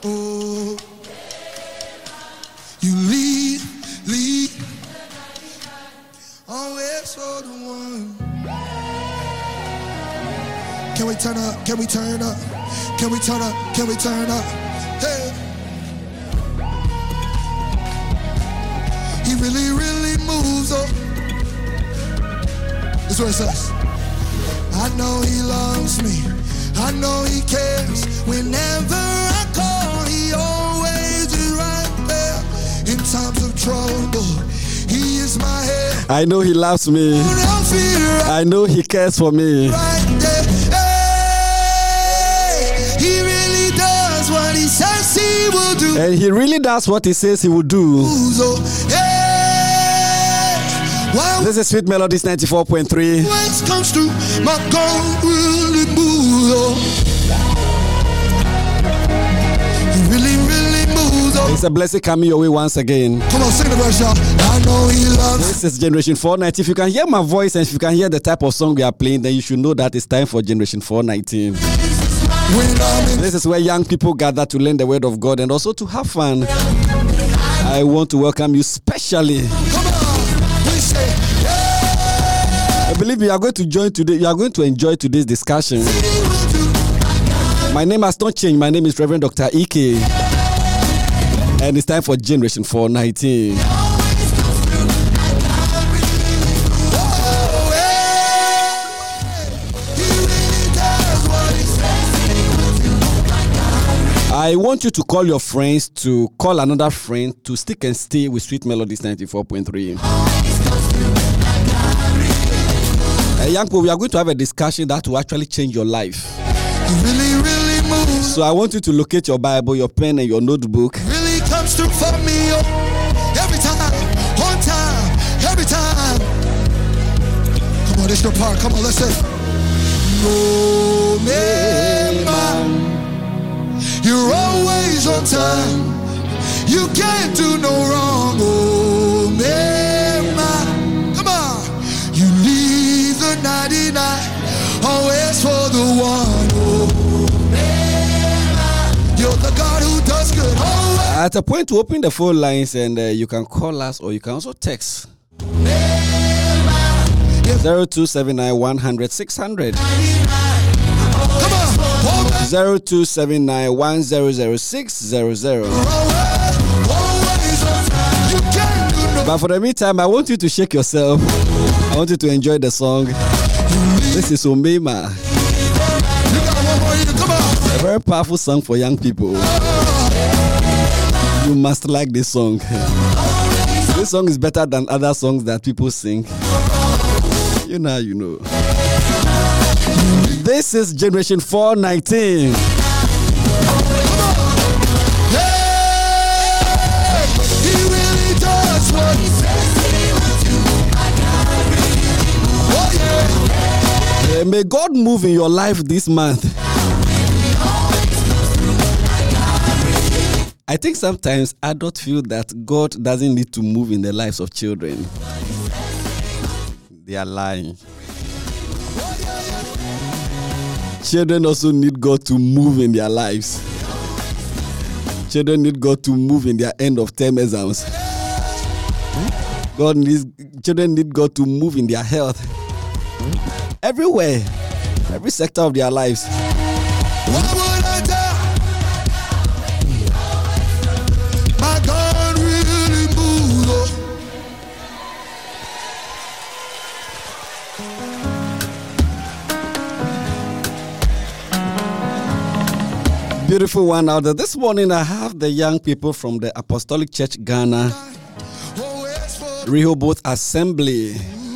Oh, you lead, always for the one. Can we turn up? Can we turn up? Can we turn up? Can we turn up? Hey. He really, really moves up. That's what it says. I know he loves me. I know he cares. Whenever I call, he always is right there. In times of trouble, he is my head. I know he loves me. I know he cares for me. Right there. Hey, he really does what he says he will do. And he really does what he says he will do. This is Sweet Melodies 94.3. Comes through, my God really moves. He really, really moves. It's a blessing coming your way once again. Come on, sing the verse, y'all. I know he loves. This is Generation 490. If you can hear my voice and if you can hear the type of song we are playing, then you should know that it's time for Generation 419. This is where young people gather to learn the word of God and also to have fun. I want to welcome you specially. I believe you are going to join today. You are going to enjoy today's discussion. My name has not changed. My name is Reverend Dr. E.K. And it's time for Generation 419. I want you to call your friends, to call another friend, to stick and stay with Sweet Melodies 94.3. Young people, we are going to have a discussion that will actually change your life. Really, really moves. So I want you to locate your Bible, your pen, and your notebook. Really comes through for me every time, on time, every time. Come on, this your part. Come on, let's say. No, man, you're always on time. You can't do no wrong. Oh, man, come on. You leave the 99, always for the one. Oh, you're the God who does good. Always. At a point to open the phone lines and you can call us or you can also text. 0279 100 600. 0279 100 600. But for the meantime, I want you to shake yourself. I want you to enjoy the song. This is Omema. A very powerful song for young people. You must like this song. This song is better than other songs that people sing. You know. This is Generation 419. May God move in your life this month. I think sometimes adults feel that God doesn't need to move in the lives of children. They are lying. Children also need God to move in their lives. Children need God to move in their end of term exams. Children need God to move in their health. Everywhere, every sector of their lives. What would I do? My God really moves. Beautiful one out there. This morning I have the young people from the Apostolic Church Ghana, Rehoboth Assembly,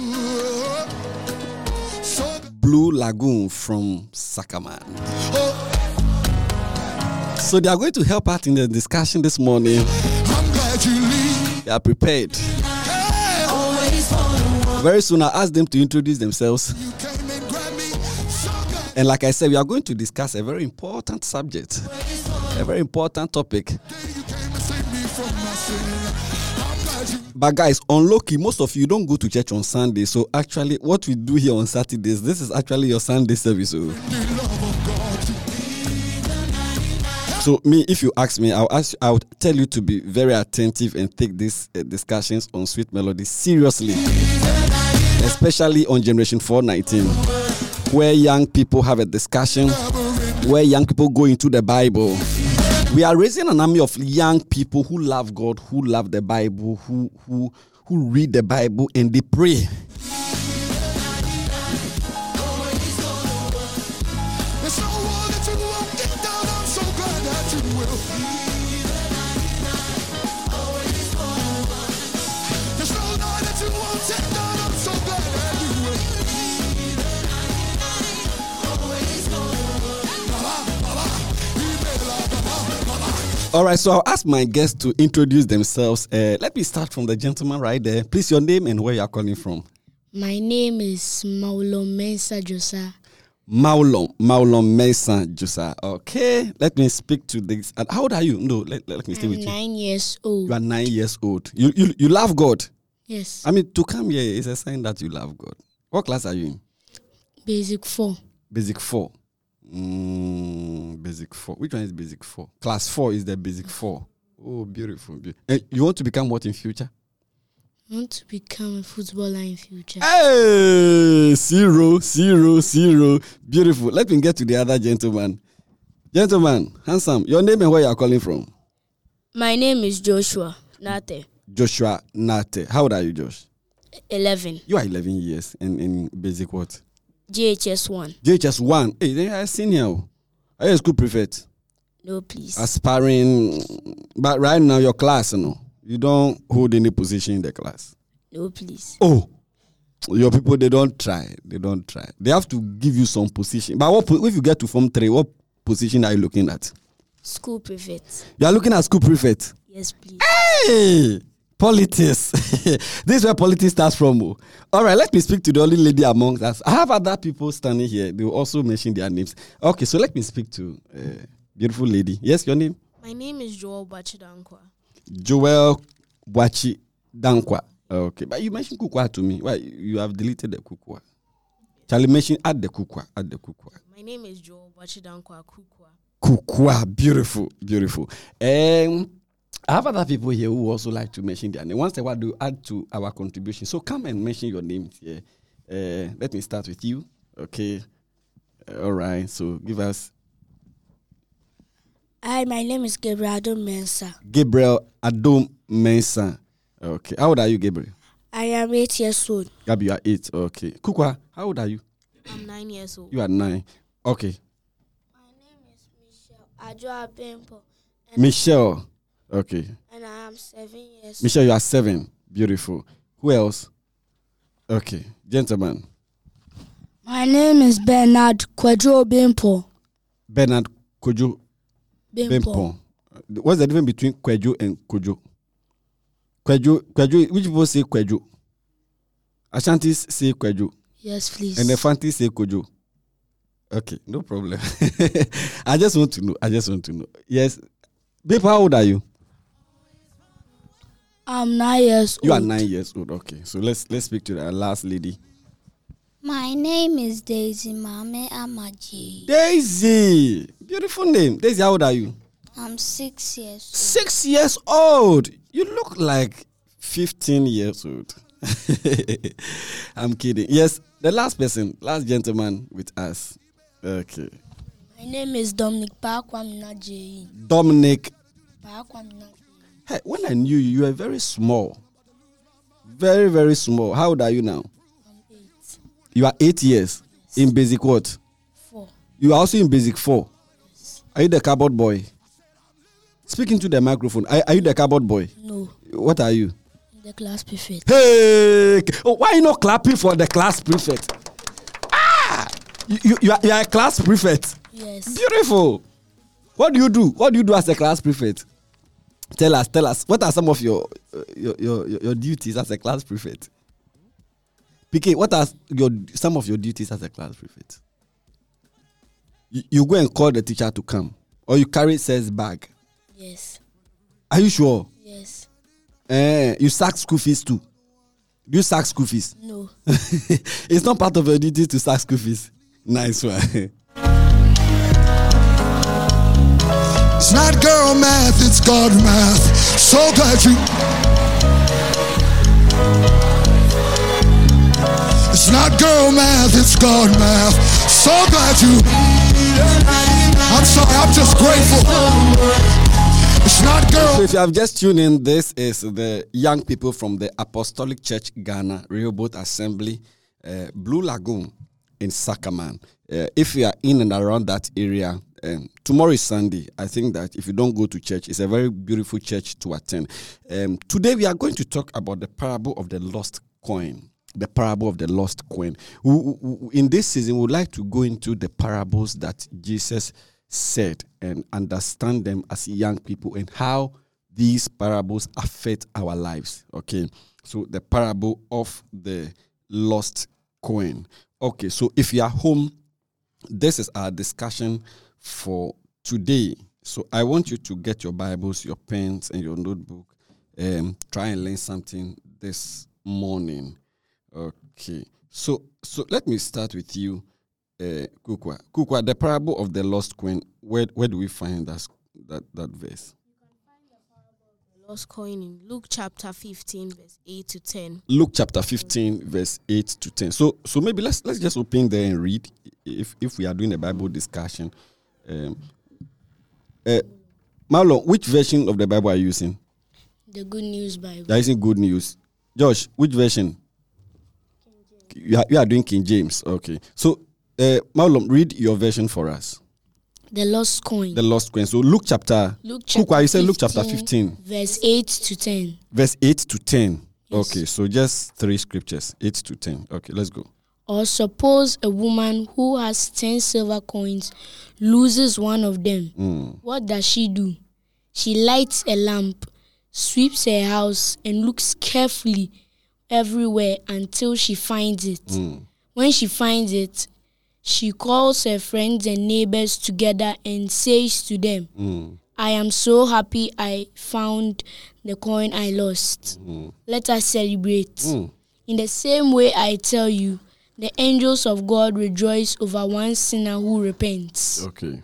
Blue Lagoon from Sakaman. So they are going to help out in the discussion this morning. I'm glad you leave. They are prepared. Very soon I'll ask them to introduce themselves. And like I said, we are going to discuss a very important subject, a very important topic. But guys, on low-key, most of you don't go to church on Sunday. So actually, what we do here on Saturdays, this is actually your Sunday service. So me, if you ask me, I'll tell you to be very attentive and take these discussions on Sweet Melody seriously, especially on Generation 419, where young people have a discussion, where young people go into the Bible. We are raising an army of young people who love God, who love the Bible, who read the Bible and they pray. All right, so I'll ask my guests to introduce themselves. Let me start from the gentleman right there. Please, your name and where you are calling from. My name is Maulon Mensah Josa. Maulon Mensah Josa. Okay, let me speak to this. And how old are you? No, let me stay with you. 9 years old. You are 9 years old. You love God? Yes. I mean, to come here is a sign that you love God. What class are you in? Basic 4. Basic 4. Basic 4. Which one is basic 4? Class 4 is the basic 4. Oh, beautiful. And you want to become what in future? I want to become a footballer in future. Hey, 0. Beautiful. Let me get to the other gentleman. Gentleman, handsome. Your name and where you are calling from? My name is Joshua Nate. Joshua Nate. How old are you, Josh? 11. You are 11 years in basic what? JHS 1. JHS 1. Hey, they are senior. Are you a school prefect? No, please. Aspiring. But right now, your class, you don't hold any position in the class. No, please. Oh, your people, they don't try. They have to give you some position. But if you get to Form 3, what position are you looking at? School prefect. You are looking at school prefect? Yes, please. Hey! Politics. This is where politics starts from. All right, let me speak to the only lady amongst us. I have other people standing here. They will also mention their names. Okay, so let me speak to beautiful lady. Yes, your name? My name is Joel Bachi Dankwa. Joel Bachi Dankwa. Okay, but you mentioned Kukwa to me. Why you have deleted the Kukwa? Charlie mentioned add the Kukwa. My name is Joel Bachi Dankwa Kukwa. Kukwa, beautiful. I have other people here who also like to mention their name. Once they want to add to our contribution. So come and mention your names here. Let me start with you. Okay. All right. So give us. Hi, my name is Gabriel Adom Mensah. Gabriel Adom Mensah. Okay. How old are you, Gabriel? I am 8 years old. Gabi, you are 8. Okay. Kukwa, how old are you? I'm 9 years old. You are 9. Okay. My name is Michelle Adjoa Bempo. Michelle. Okay. And I am 7 years old. Michelle, you are 7. Beautiful. Who else? Okay. Gentlemen. My name is Bernard Kwadwo Bempo. Bernard Kojo Bempo. What's the difference between Kwadwo and Kojo? Kwadwo, which people say Kwadwo? Ashantis say Kwadwo. Yes, please. And the Fantis say Kojo. Okay, no problem. I just want to know. Yes. Bempo, how old are you? I'm 9 years old. You are 9 years old. Okay, so let's speak to the last lady. My name is Daisy Mame Amaji. Daisy, beautiful name. Daisy, how old are you? I'm 6 years old. 6 years old. You look like 15 years old. I'm kidding. Yes, the last gentleman with us. Okay. My name is Dominic Bakwamina J. Dominic Bakwamina. Hey, when I knew you, you were very small. Very, very small. How old are you now? I'm 8. You are 8 years. Yes. In basic what? 4. You are also in basic 4. Yes. Are you the cupboard boy? Speaking to the microphone. Are you the cupboard boy? No. What are you? The class prefect. Hey! Oh, why are you not clapping for the class prefect? Ah! You are a class prefect? Yes. Beautiful. What do you do? What do you do as a class prefect? Tell us. What are some of your duties as a class prefect? PK, what are some of your duties as a class prefect? You go and call the teacher to come, or you carry Seth's bag. Yes. Are you sure? Yes. You sack school fees too. Do you sack school fees? No. It's not part of your duty to sack school fees. Nice one. It's not girl math, it's God math. So glad you. It's not girl math, it's God math. So glad you. I'm sorry, I'm just grateful. It's not girl. So if you have just tuned in, this is the young people from the Apostolic Church Ghana, Rehoboth Assembly, Blue Lagoon in Sacramento. If you are in and around that area, tomorrow is Sunday. I think that if you don't go to church, it's a very beautiful church to attend. Today we are going to talk about the parable of the lost coin. The parable of the lost coin. In this season, we would like to go into the parables that Jesus said and understand them as young people and how these parables affect our lives. Okay, so the parable of the lost coin. Okay, so if you are home, this is our discussion for today. So I want you to get your Bibles, your pens, and your notebook. Try and learn something this morning. Okay, so let me start with you, Kukwa. Kukwa, the parable of the lost coin. Where do we find that verse? You can find the parable of the lost coin in Luke chapter 15, verse 8 to 10. Luke chapter 15, verse 8 to 10. So maybe let's just open there and read. If we are doing a Bible discussion, Marlon, which version of the Bible are you using? The Good News Bible. You are using Good News. Josh, which version? You are doing King James. Okay. So, Marlon, read your version for us. The Lost Coin. The lost coin. So Luke chapter. Kukwa, you said Luke chapter 15. Verse 8 to 10. Verse 8 to 10. Yes. Okay, so just 3 scriptures, 8 to 10. Okay, let's go. Or suppose a woman who has 10 silver coins loses one of them. What does she do? She lights a lamp, sweeps her house, and looks carefully everywhere until she finds it. When she finds it, she calls her friends and neighbors together and says to them, I am so happy I found the coin I lost. Let us celebrate. In the same way, I tell you, the angels of God rejoice over one sinner who repents. Okay.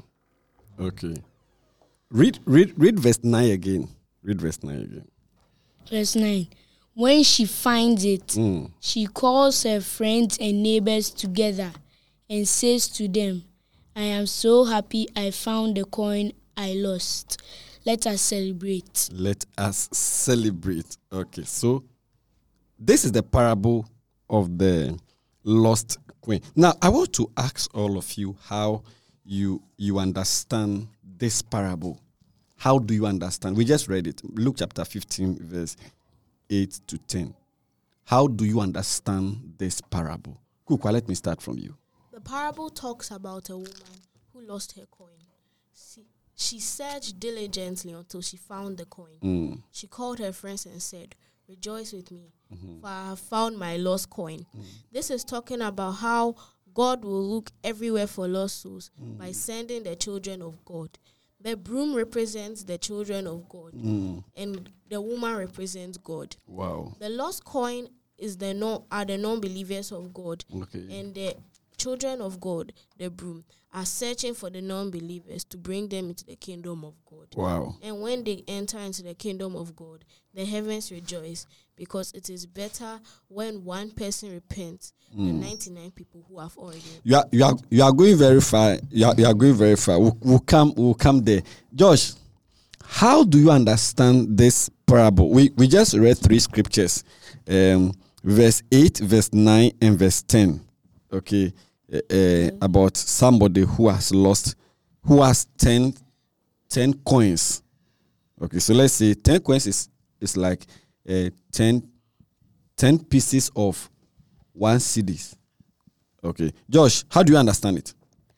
Read verse 9 again. Read verse 9 again. Verse 9. When she finds it, she calls her friends and neighbors together and says to them, I am so happy I found the coin I lost. Let us celebrate. Let us celebrate. Okay, so this is the parable of the lost coin. Now, I want to ask all of you how you understand this parable. How do you understand? We just read it. Luke chapter 15, verse 8 to 10. How do you understand this parable? Kukwa, let me start from you. The parable talks about a woman who lost her coin. She searched diligently until she found the coin. She called her friends and said, rejoice with me, for I have found my lost coin. This is talking about how God will look everywhere for lost souls by sending the children of God. The broom represents the children of God, and the woman represents God. Wow. The lost coin is are the non-believers of God, and the children of God, the broom, are searching for the non-believers to bring them into the kingdom of God. Wow. And when they enter into the kingdom of God, the heavens rejoice, because it is better when one person repents than 99 people who have already. You are going very far. You are going very far. We'll come there. Josh, how do you understand this parable? We just read 3 scriptures, verse 8, verse 9, and verse 10. Okay. About somebody who has 10 coins. Okay, so let's say 10 coins is like 10 pieces of 1 cedis. Okay, Josh, how do you understand it?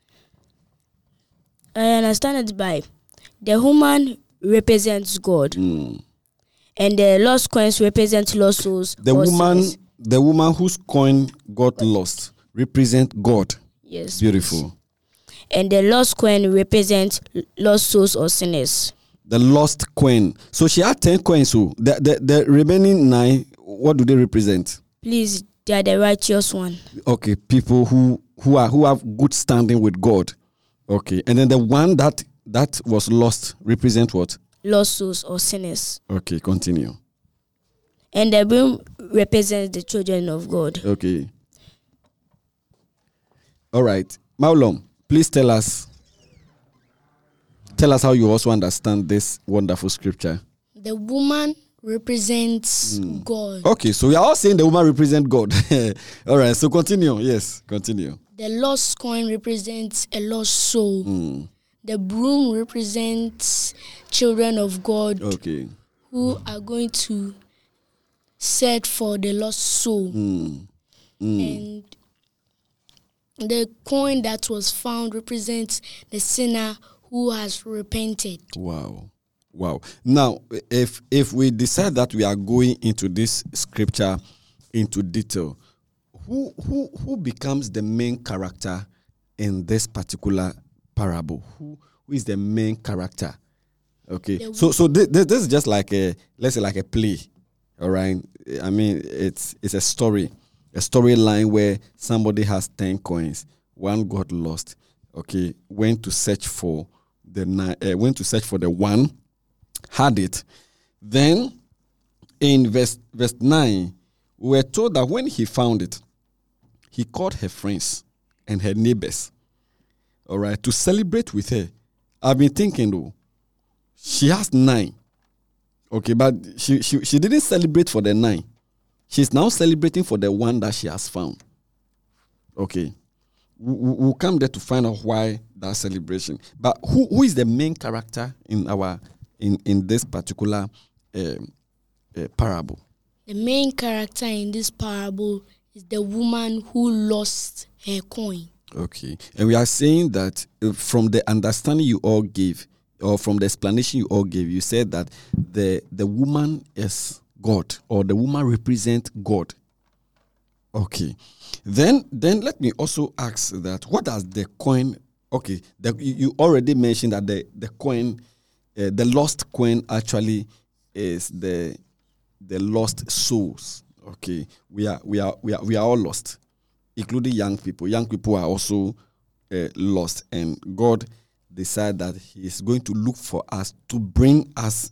I understand it by the woman represents God, and the lost coins represent lost souls. The woman whose coin got lost represent God. Yes. Beautiful. Please. And the lost coin represents lost souls or sinners. The lost coin. So she had 10 coins. So the remaining 9, what do they represent? Please, they are the righteous one. Okay, people who have good standing with God. Okay, and then the one that that was lost represent what? Lost souls or sinners. Okay, continue. And the broom represents the children of God. Okay. All right. Maulom, please tell us how you also understand this wonderful scripture. The woman represents God. Okay, so we are all saying the woman represents God. All right, so continue. Yes, continue. The lost coin represents a lost soul. The broom represents children of God who are going to search for the lost soul. And the coin that was found represents the sinner who has repented. Wow. Now, if we decide that we are going into this scripture into detail, who becomes the main character in this particular parable? Who is the main character? Okay. So this is just like let's say like a play. All right. I mean, it's a storyline where somebody has 10 coins, one got lost. Okay, went to search for the one, had it. Then in verse 9, we were told that when he found it, he called her friends and her neighbors, all right, to celebrate with her. I've been thinking though, she has 9. Okay, but she didn't celebrate for the 9. She's now celebrating for the one that she has found. Okay. We'll come there to find out why that celebration. But who is the main character in this particular parable? The main character in this parable is the woman who lost her coin. Okay. And we are saying that from the understanding you all gave, or from the explanation you all gave, you said that the woman is God, or the woman represents God. Okay. Then let me also ask that, what does the coin, okay, you already mentioned that the coin, the lost coin actually is the lost souls. Okay. We are all lost, including young people. Young people are also lost, and God decided that He is going to look for us to bring us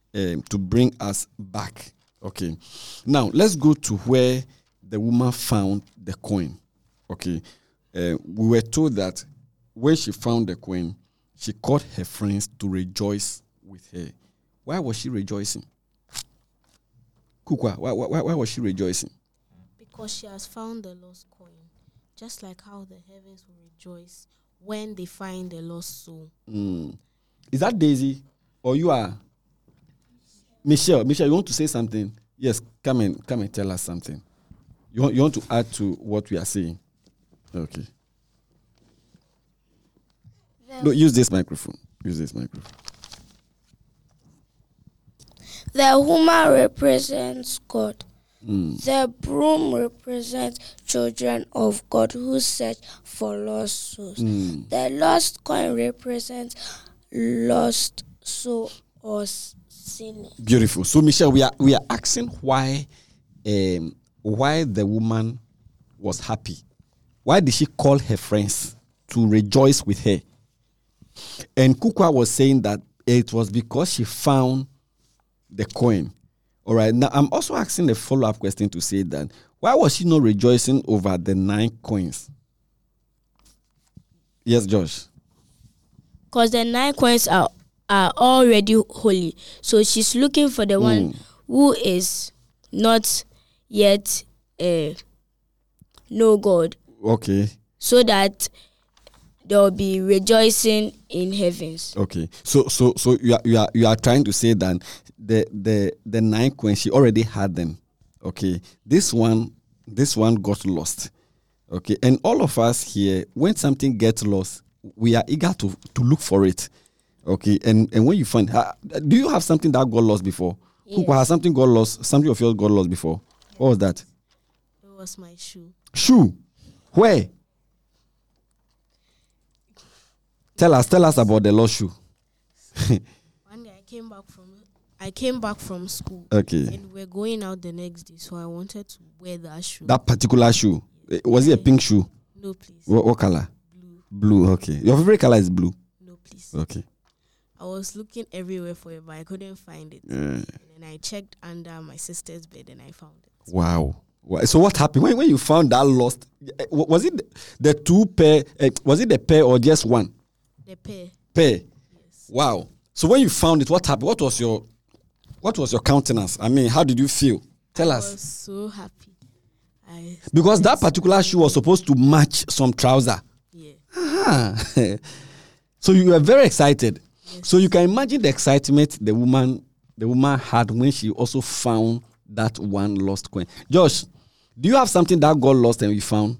back. Okay. Now let's go to where the woman found the coin. Okay. We were told that when she found the coin, she called her friends to rejoice with her. Why was she rejoicing? Kukwa, why was she rejoicing? Because she has found the lost coin. Just like how the heavens will rejoice when they find the lost soul. Is that Daisy? Or you are? Michelle, you want to say something? Yes, come and tell us something. You want to add to what we are saying? Okay. No, use this microphone. The woman represents God. The broom represents children of God who search for lost souls. The lost coin represents lost soul or sin. Beautiful. So, Michelle, we are asking why the woman was happy. Why did she call her friends to rejoice with her? And Kukwa was saying that it was because she found the coin. All right. Now, I'm also asking a follow-up question to say that, why was she not rejoicing over the 9 coins? Yes, Josh. Because the 9 coins are already holy. So she's looking for the one who is not yet know God. Okay. So that there will be rejoicing in heavens. Okay. So you are trying to say that the 9 coins, she already had them. Okay. This one got lost. Okay. And all of us here, when something gets lost, we are eager to look for it. Okay. And when you find, do you have something that got lost before? Yes. Has something got lost? Something of yours got lost before? What was that? It was my shoe. Shoe? Where? Tell us about the lost shoe. One day I came back from school. Okay. And we're going out the next day, so I wanted to wear that shoe. That particular shoe. Was it a pink shoe? No, please. What color? Blue. Blue, okay. Your favorite color is blue? No, please. Okay. I was looking everywhere for it, but I couldn't find it. And then I checked under my sister's bed and I found it. Wow. So what happened when you found that lost? Was it the two pair? Was it the pair or just one? The pair. Pair. Yes. Wow. So when you found it, what happened? What was your countenance? I mean, how did you feel? Tell us. I was so happy. Because that particular shoe was supposed to match some trouser. Yeah. So you were very excited. Yes. So you can imagine the excitement the woman had when she also found that one lost coin. Josh, do you have something that got lost and you found?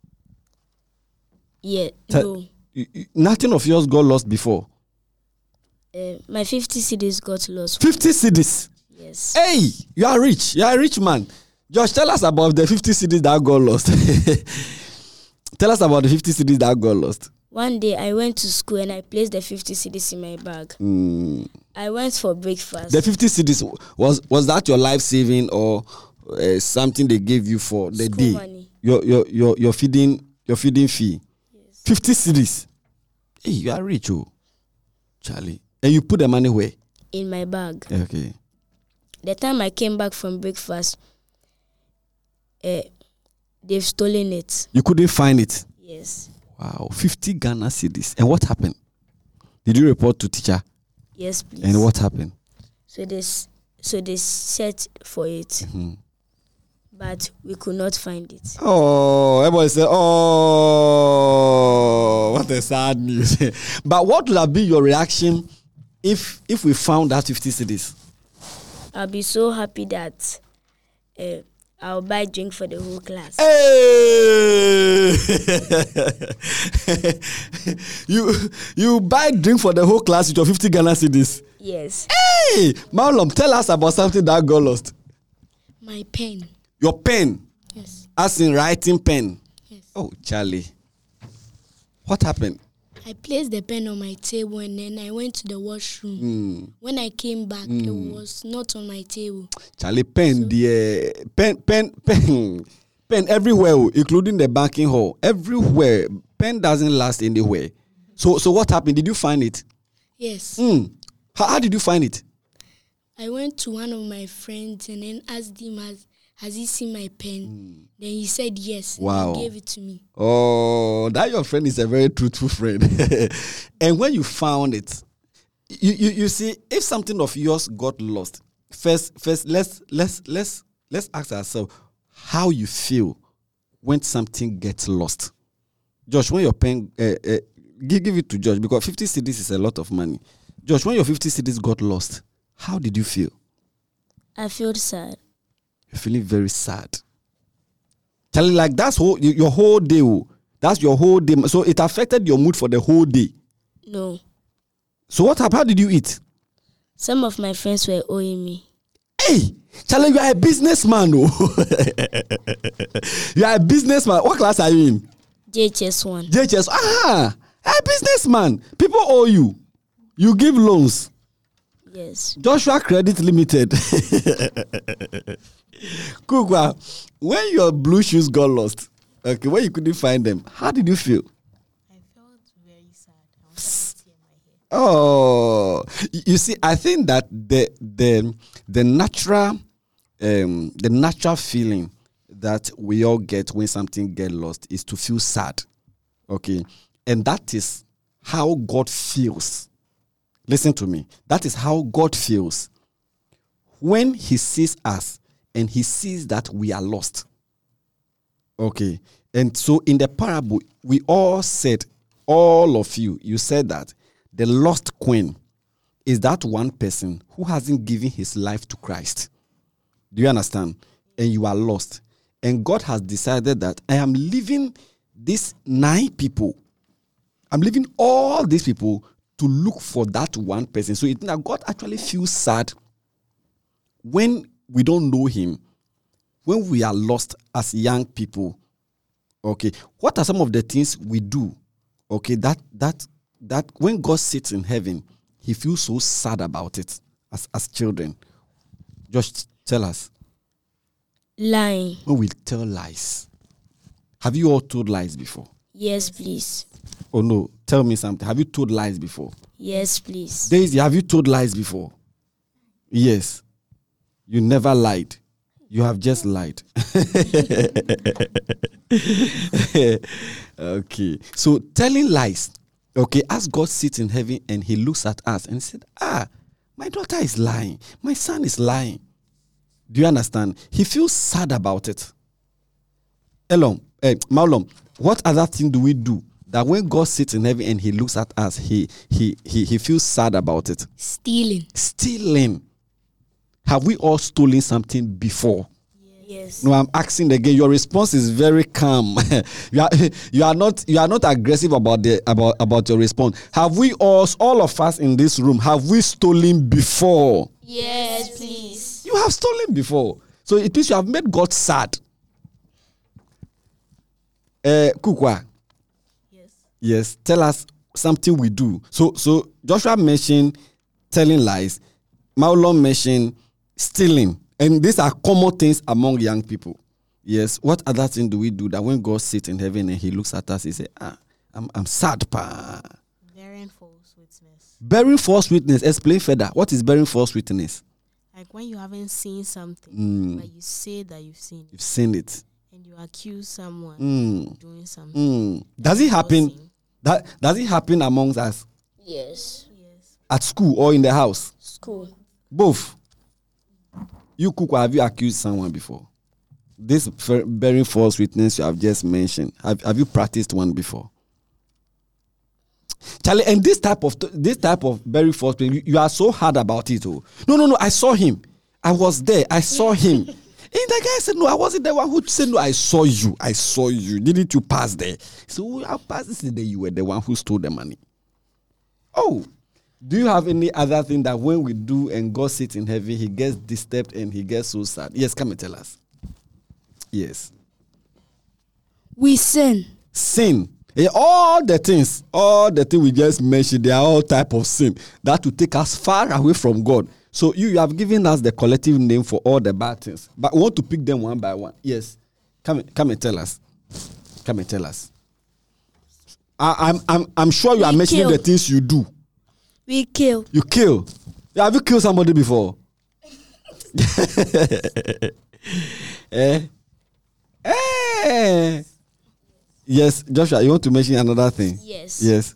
Yeah, no. Nothing of yours got lost before? My 50 cedis got lost. 50 cedis? Yes. Hey, you are rich. You are a rich man. Josh, tell us about the 50 cedis that got lost. Tell us about the 50 cedis that got lost. One day I went to school and I placed the 50 cedis in my bag. I went for breakfast. The 50 cedis, was that your life saving or something they gave you for the School day? money. Your feeding fee. Yes. 50 cedis. Hey, you are rich, oh, Charlie. And you put the money where? In my bag. Okay. The time I came back from breakfast, they've stolen it. You couldn't find it? Yes. Wow, 50 Ghana cedis. And what happened? Did you report to teacher? Yes, please. And what happened? So they searched for it, but we could not find it. Oh, everybody said, oh, what a sad news. But what would have been your reaction if we found that 50 cedis? I'll be so happy that I'll buy drink for the whole class. Hey! you buy drink for the whole class with your 50 Ghana cedis? Yes. Hey! Maulom, tell us about something that got lost. My pen. Your pen? Yes. As in writing pen? Yes. Oh, Charlie. What happened? I placed the pen on my table and then I went to the washroom. When I came back, it was not on my table. Charlie, pen everywhere, including the banking hall. Everywhere. Pen doesn't last anywhere. So what happened? Did you find it? Yes. How did you find it? I went to one of my friends and then asked him, has he seen my pen? Then he said yes. Wow. And he gave it to me. Oh, that your friend is a very truthful friend. And when you found it, you see, if something of yours got lost, first let's ask ourselves how you feel when something gets lost. Josh, when your pen, give it to Josh because 50 cedis is a lot of money. Josh, when your 50 cedis got lost, how did you feel? I felt sad. You're feeling very sad. Charlie, like that's your whole day. That's your whole day. So it affected your mood for the whole day. No. So what happened? How did you eat? Some of my friends were owing me. Hey, Charlie, you are a businessman. Oh. You are a businessman. What class are you in? JHS1. JHS. A businessman. People owe you. You give loans. Yes. Joshua Credit Limited. Kukwa, when your blue shoes got lost, okay, when you couldn't find them, how did you feel? I felt very sad. I was tear my hair. Oh, you see, I think that the natural feeling that we all get when something gets lost is to feel sad. Okay, and that is how God feels. Listen to me. That is how God feels when He sees us and He sees that we are lost. Okay. And so in the parable, we all said, all of you said that the lost coin is that one person who hasn't given his life to Christ. Do you understand? And you are lost. And God has decided that I am leaving these 9 people. I'm leaving all these people to look for that one person. So it now God actually feels sad when we don't know Him, when we are lost as young people. Okay, what are some of the things we do? Okay, that when God sits in heaven, He feels so sad about it as children. Just tell us. Lying. When we tell lies. Have you all told lies before? Yes, please. Oh no, tell me something. Have you told lies before? Yes, please. Daisy, have you told lies before? Yes. You never lied. You have just lied. Okay. So telling lies. Okay, as God sits in heaven and he looks at us and said, my daughter is lying. My son is lying. Do you understand? He feels sad about it. Maulom, what other thing do we do that when God sits in heaven and he looks at us, he feels sad about it? Stealing. Have we all stolen something before? Yes. No, I'm asking again. Your response is very calm. you are not aggressive about your response. Have we all of us in this room, have we stolen before? Yes, please. You have stolen before. So it means you have made God sad. Kukwa. Yes. Tell us something we do. So Joshua mentioned telling lies. Maulon mentioned stealing. And these are common things among young people. Yes. What other thing do we do that when God sits in heaven and he looks at us, he says, I'm sad, pa. Bearing false witness. Bearing false witness. Explain further. What is bearing false witness? Like when you haven't seen something, but you say that you've seen it. You've seen it. And you accuse someone of doing something. Does it happen? Does it happen amongst us? Yes. At school or in the house? School. Both. You, Kukwa, have you accused someone before? This bearing false witness you have just mentioned, have you practiced one before? Charlie, and this type of bearing false witness, you are so hard about it. Oh. No, I saw him. I was there. I saw him. And the guy said, no, I wasn't the one who said, no, I saw you. Didn't you pass there? So I passed this day. You were the one who stole the money. Oh. Do you have any other thing that when we do and God sits in heaven, he gets disturbed and he gets so sad? Yes, come and tell us. Yes. We sin. Sin. All the things we just mentioned, they are all type of sin that will take us far away from God. So you have given us the collective name for all the bad things, but we want to pick them one by one. Yes. Come and tell us. Come and tell us. I'm sure you are mentioning the things you do. We kill. You kill. Have you killed somebody before? Yes, Joshua, you want to mention another thing? Yes.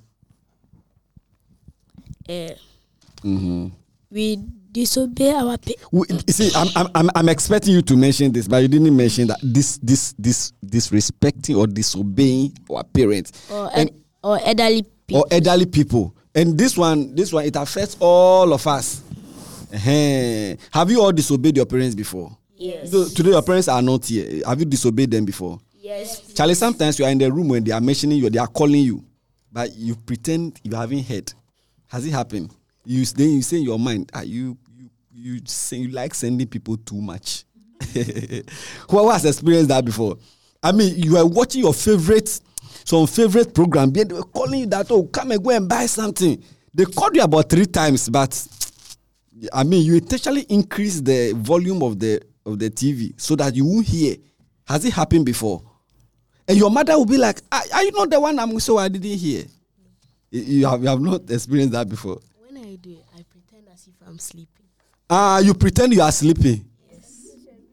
We disobey our parents. See, I'm expecting you to mention this, but you didn't mention that this disrespecting or disobeying our parents or elderly people. Or elderly people. And this one, it affects all of us. Have you all disobeyed your parents before? Yes. So, today your parents are not here. Have you disobeyed them before? Yes. Charlie, sometimes you are in the room when they are mentioning you, they are calling you, but you pretend you haven't heard. Has it happened? You say in your mind, you like sending people too much. Who has experienced that before? I mean, you are watching your favorite program, they were calling you that, come and go and buy something. They called you about 3 times, but I mean, you intentionally increase the volume of the TV so that you won't hear. Has it happened before? And your mother will be like, are you not the one I didn't hear? You have not experienced that before. When I do, I pretend as if I'm sleeping. You pretend you are sleeping? Yes.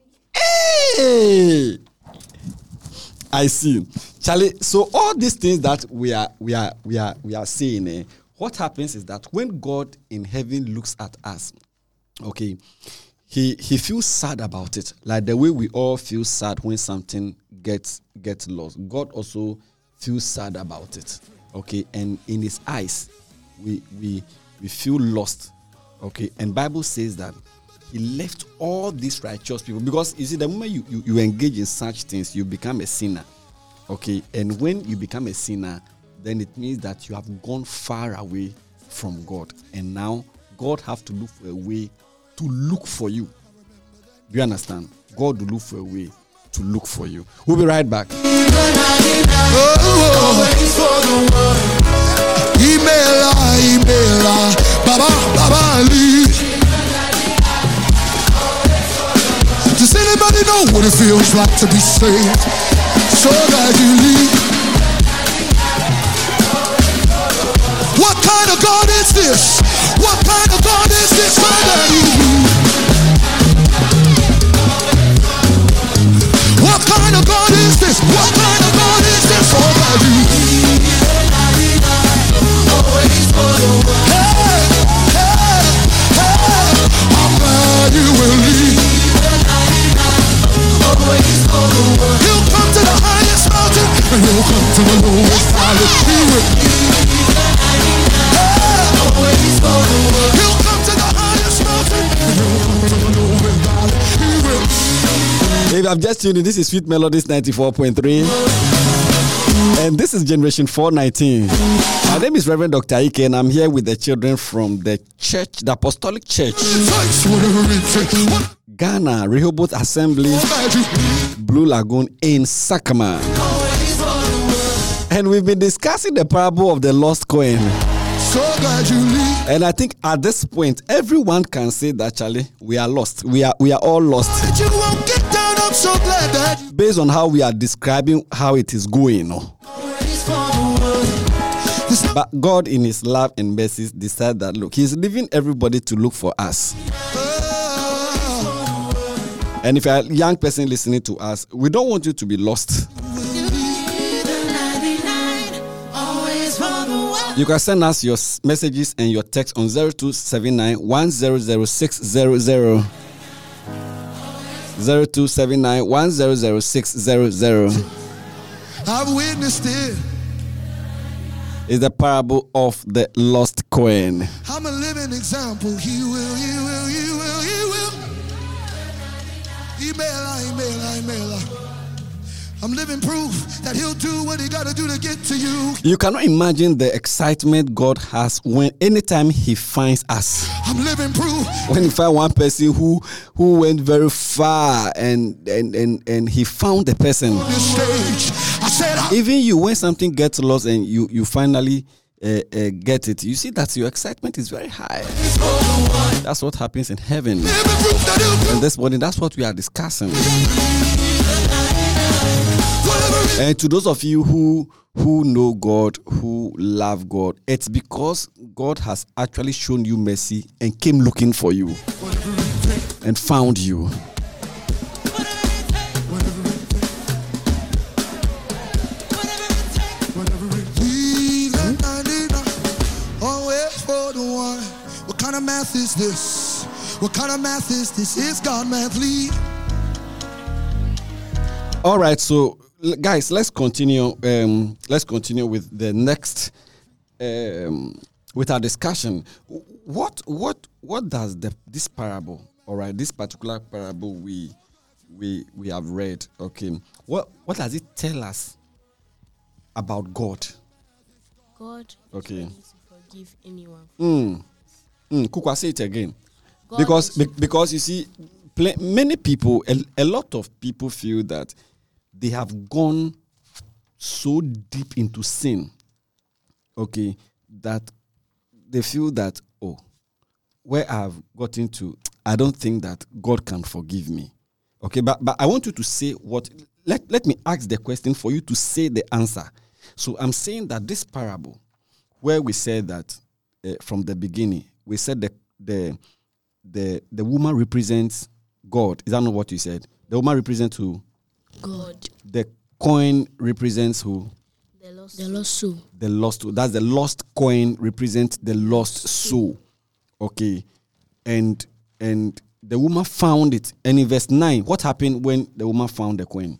Hey! I see. Charlie, so all these things that we are saying, what happens is that when God in heaven looks at us, okay, he feels sad about it. Like the way we all feel sad when something gets lost. God also feels sad about it. Okay, and in his eyes, we feel lost. Okay, and Bible says that he left all these righteous people, because you see, the moment you engage in such things, you become a sinner. Okay, and when you become a sinner, then it means that you have gone far away from God, and now God have to look for a way to look for you. Do you understand? God will look for a way to look for you. We'll be right back. Does anybody know what it feels like to be saved? So glad you leave. What kind of God is this? this? What kind of God is this? What kind of God is this? What kind of God is this? Oh, baby. Hey, hey, hey, I'm glad you will leave. He'll come to the highest mountain and he'll come to the lowest valley. He will. He'll come to the highest mountain and he'll come to the lowest valley. He will. If I've just tuned in, this is Sweet Melodies 94.3. And this is Generation 419. My name is Reverend Dr. Ike, and I'm here with the children from the church, the Apostolic Church, Ghana, Rehoboth Assembly, Blue Lagoon in Sakama. And we've been discussing the parable of the lost coin. So glad you leave. And I think at this point, everyone can say that, Charlie, we are lost. We are all lost. You won't get down, I'm so glad that you Based on how we are describing how it is going. But God, in His love and mercy, decided that, look, He's leaving everybody to look for us. And if you're a young person listening to us, we don't want you to be lost. You can send us your messages and your text on 0279 100600. 0279 100600. I've witnessed it. Is the parable of the lost coin. I'm a living example. He will, he will, he will, he will. Email. I'm living proof that he'll do what he gotta do to get to you. You cannot imagine the excitement God has when anytime He finds us. I'm living proof. When He find one person who went very far and He found the person. This stage, I said, Even you, when something gets lost and you finally get it, you see that your excitement is very high. That's what happens in heaven. And this morning, that's what we are discussing. And to those of you who know God, who love God, it's because God has actually shown you mercy and came looking for you and found you. What kind of math is this? What kind of math is this? Is God math lead? All right, so guys, let's continue. Let's continue with the next, with our discussion. What does this parable? All right, this particular parable we have read. Okay, what does it tell us about God? God Okay. is ready to forgive anyone. Kukwa, say it again. God Because you see, many people, a lot of people feel that they have gone so deep into sin, okay, that they feel that, oh, where I've gotten to, I don't think that God can forgive me. Okay, but I want you to say what, let me ask the question for you to say the answer. So I'm saying that this parable, where we said that from the beginning, we said the woman represents God. Is that not what you said? The woman represents who? God. The coin represents who? The lost soul. The lost soul. That's the lost coin represents the lost soul. Okay. And the woman found it. And in verse 9, what happened when the woman found the coin?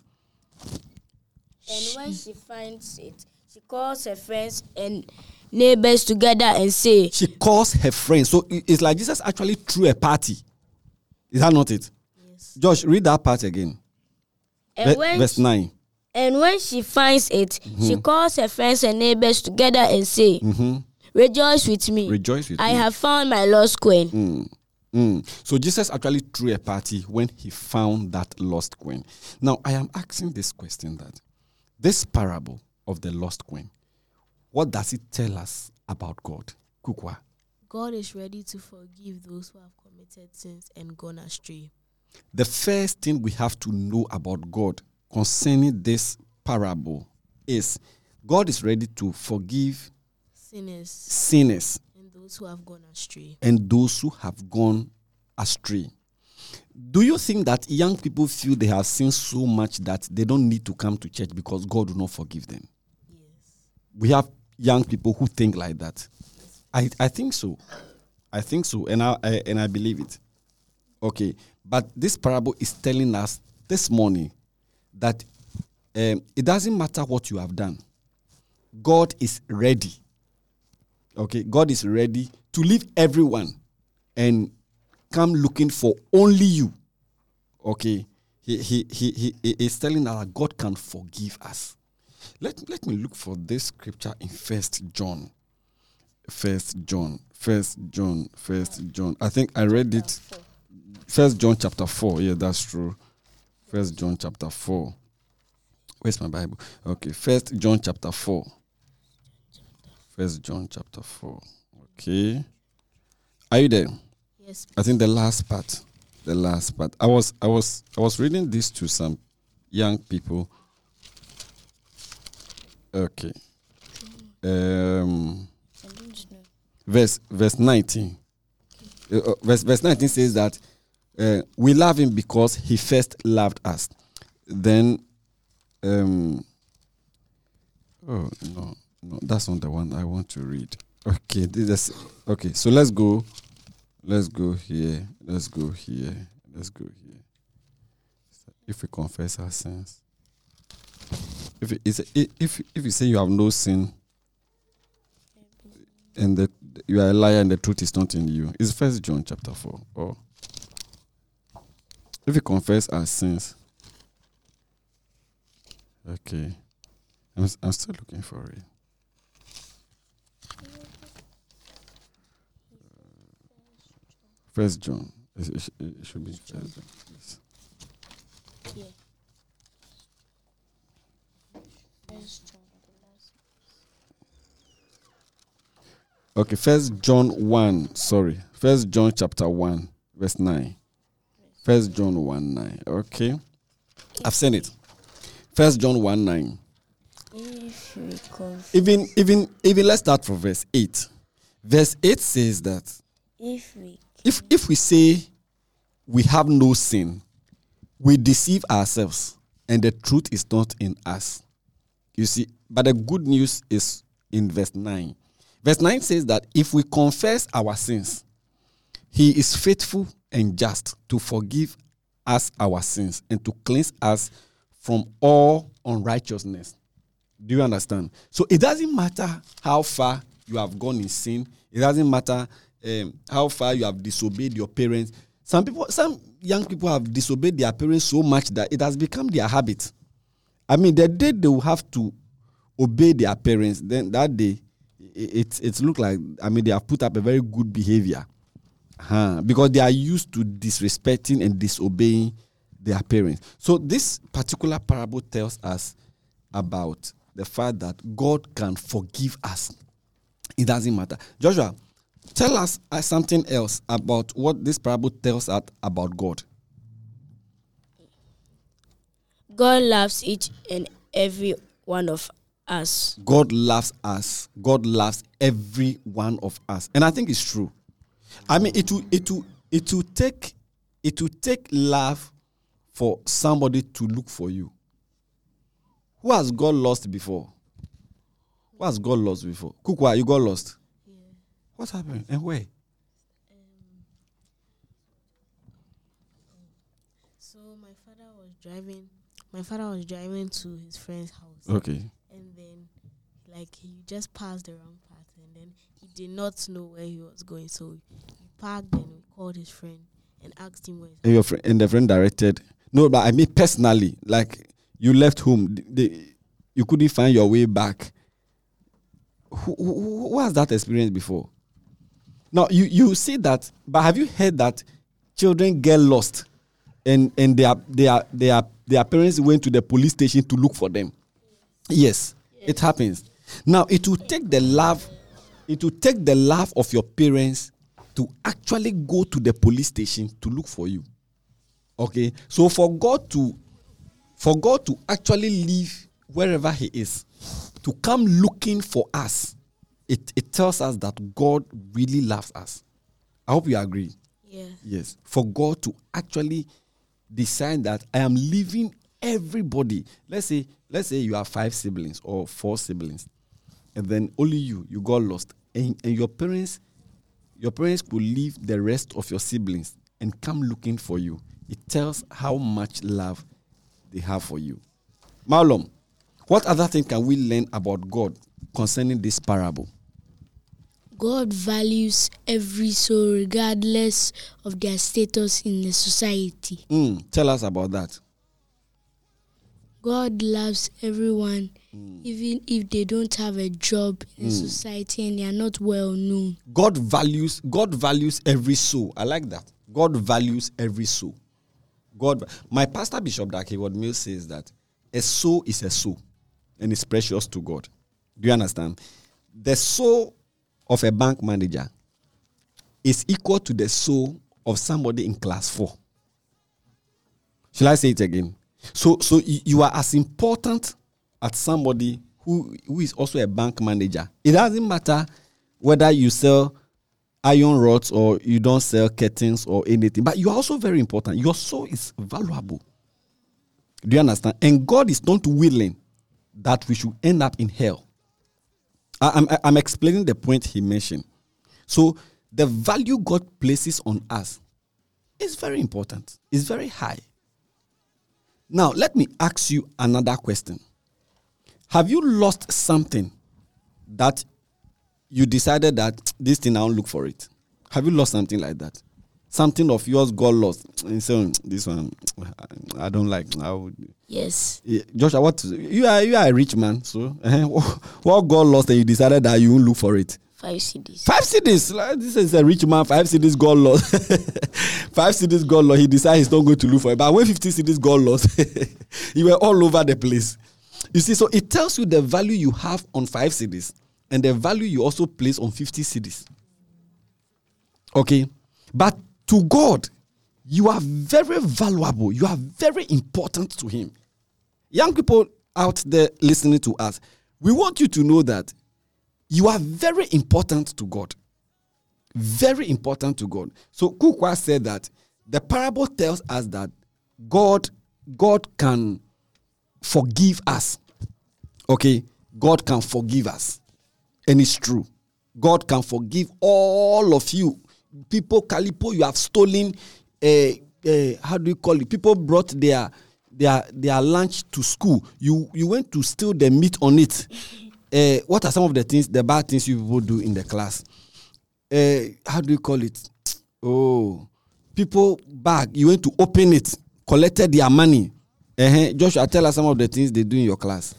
And when she finds it, she calls her friends and neighbors together and say, She calls her friends. So it's like Jesus actually threw a party. Is that not it? Yes. Josh, read that part again. and Verse 9. And when she finds it, she calls her friends and neighbors together and say, Rejoice with me. Rejoice with I me. have found my lost coin. So Jesus actually threw a party when he found that lost coin. Now, I am asking this question, that this parable of the lost coin, what does it tell us about God? Kukwa. God is ready to forgive those who have committed sins and gone astray. The first thing we have to know about God concerning this parable is God is ready to forgive Sinners sinners those who have gone astray. And those who have gone astray. Do you think that young people feel they have sinned so much that they don't need to come to church because God will not forgive them? Yes. We have young people who think like that. I think so. I think so, and I believe it. Okay, but this parable is telling us this morning that it doesn't matter what you have done. God is ready. Okay, God is ready to leave everyone and come looking for only you. Okay, he is telling us that God can forgive us. Let me look for this scripture in 1 John. 1 John. I think I read it. 1 John chapter 4. Yeah, that's true. 1 John chapter 4. Where's my Bible? Okay, 1 John chapter 4. 1 John chapter 4. Okay. Are you there? Yes. I think the last part. I was reading this to some young people. Okay. Verse 19. Verse 19 says that we love him because he first loved us. Then oh no, that's not the one I want to read. Okay, so let's go here. If we confess our sins. If you say you have no sin and that you are a liar and the truth is not in you, it's 1 John chapter 4. Or if we confess our sins, okay, I'm still looking for it. First John. It should be First John. Yes. Yeah. Okay, 1 John 1. Sorry. 1 John chapter 1, verse 9. 1 John 1, 9. Okay. I've seen it. 1 John 1, 9. Even let's start from verse 8. Verse 8 says that if we say we have no sin, we deceive ourselves and the truth is not in us. You see, but the good news is in verse 9. Verse 9 says that if we confess our sins, he is faithful and just to forgive us our sins and to cleanse us from all unrighteousness. Do you understand? So it doesn't matter how far you have gone in sin. It doesn't matter how far you have disobeyed your parents. Some young people have disobeyed their parents so much that it has become their habit. I mean, the day they will have to obey their parents, then that day, it's look like, I mean, they have put up a very good behavior. Because they are used to disrespecting and disobeying their parents. So this particular parable tells us about the fact that God can forgive us. It doesn't matter. Joshua, tell us something else about what this parable tells us about God. God loves each and every one of us. God loves us. God loves every one of us. And I think it's true. I mean, it will take love for somebody to look for you. Who has God lost before? Who has God lost before? Kukwa, you got lost? Yeah. What happened? And where? So my father was driving to his friend's house. Okay. And then, like, he just passed the wrong path, and then he did not know where he was going. So he parked and we called his friend and asked him where. And your friend, and the friend directed. No, but I mean personally, like you left home, you couldn't find your way back. Who has that experience before? Now you see that, but have you heard that children get lost, and their parents went to the police station to look for them? Yes, it happens. Now it will take the love of your parents to actually go to the police station to look for you. Okay, so for God to actually leave wherever he is to come looking for us, it tells us that God really loves us. I hope you agree. Yeah. Yes. For God to actually decide that I am leaving everybody. Let's say you have 5 siblings or 4 siblings, and then only you got lost, and your parents could leave the rest of your siblings and come looking for you. It tells how much love they have for you. Maulom, what other thing can we learn about God concerning this parable? God values every soul regardless of their status in the society. Tell us about that. God loves everyone, even if they don't have a job in society and they are not well known. God values every soul. I like that. God values every soul. My pastor Bishop Dag Heward-Mills says that a soul is a soul and it's precious to God. Do you understand? The soul of a bank manager is equal to the soul of somebody in class 4. Shall I say it again? So you are as important as somebody who is also a bank manager. It doesn't matter whether you sell iron rods or you don't sell curtains or anything, but you are also very important. Your soul is valuable. Do you understand? And God is not willing that we should end up in hell. I'm explaining the point he mentioned. So the value God places on us is very important. It's very high. Now, let me ask you another question. Have you lost something that you decided that this thing, I won't look for it? Have you lost something like that? Something of yours got lost. And so this one, I don't like. Yes. Joshua, you are a rich man. So what got lost and you decided that you won't look for it? 5 CDs. 5 CDs. Like, this is a rich man. 5 CDs got lost. 5 CDs got lost. He decided he's not going to look for it. But when 50 CDs got lost, you were all over the place. You see, so it tells you the value you have on 5 CDs and the value you also place on 50 CDs. Okay? But to God, you are very valuable. You are very important to Him. Young people out there listening to us, we want you to know that you are very important to God. Very important to God. So Kukwa said that the parable tells us that God can forgive us. Okay? God can forgive us. And it's true. God can forgive all of you. People, Kalipo, you have stolen, how do you call it? People brought their lunch to school. You went to steal the meat on it. What are some of the bad things you people do in the class? How do you call it? Oh, people bag. You went to open it, collected their money. Joshua, tell us some of the things they do in your class.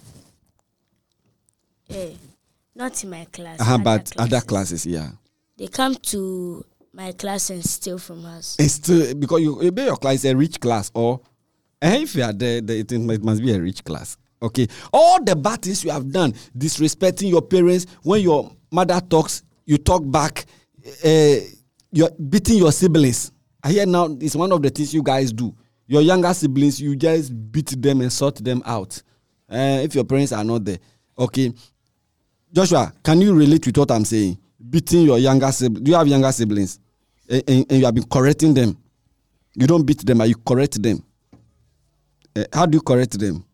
Not in my class. But other classes, yeah. They come to my class and steal from us. And still, because your class is a rich class, or if you are there, it must be a rich class. Okay, all the bad things you have done, disrespecting your parents. When your mother talks, you talk back. You're beating your siblings. I hear now it's one of the things you guys do. Your younger siblings, you just beat them and sort them out. If your parents are not there, okay. Joshua, can you relate with what I'm saying? Beating your younger siblings. Do you have younger siblings? And you have been correcting them. You don't beat them, but you correct them. How do you correct them?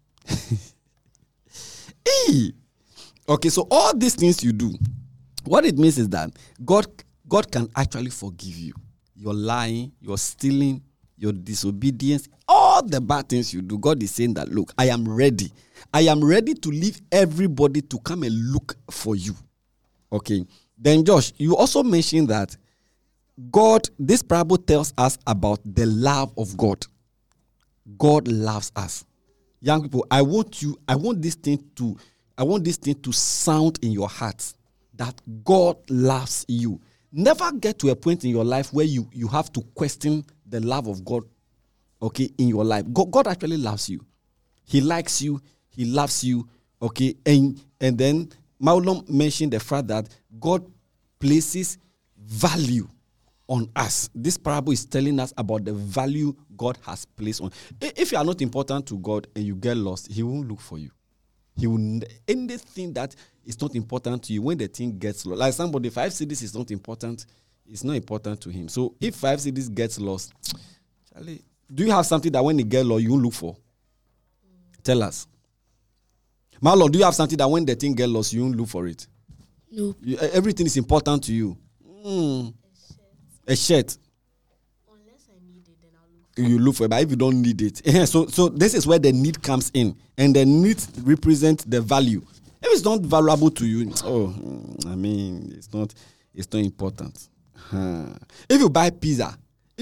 Okay, so all these things you do, what it means is that God can actually forgive you. Your lying, your stealing, your disobedience, all the bad things you do. God is saying that, look, I am ready. I am ready to leave everybody to come and look for you. Okay. Then Josh, you also mentioned that this parable tells us about the love of God. God loves us. Young people, I want this thing to sound in your heart that God loves you. Never get to a point in your life where you have to question the love of God, okay, in your life. God actually loves you. He likes you. He loves you, okay? And then Maulom mentioned the fact that God places value on us. This parable is telling us about the value God has placed on. If you are not important to God and you get lost, He won't look for you. He will anything that is not important to you when the thing gets lost. Like somebody, 5 CDs is not important. It's not important to him. So if 5 CDs gets lost, Charlie, do you have something that when it gets lost you look for? Tell us. Marlon, do you have something that when the thing gets lost you look for it? No. Everything is important to you. A shirt. Unless I need it, then I'll look for it. You look for it, but if you don't need it. So this is where the need comes in. And the need represents the value. If it's not valuable to you, it's not important. If you buy pizza,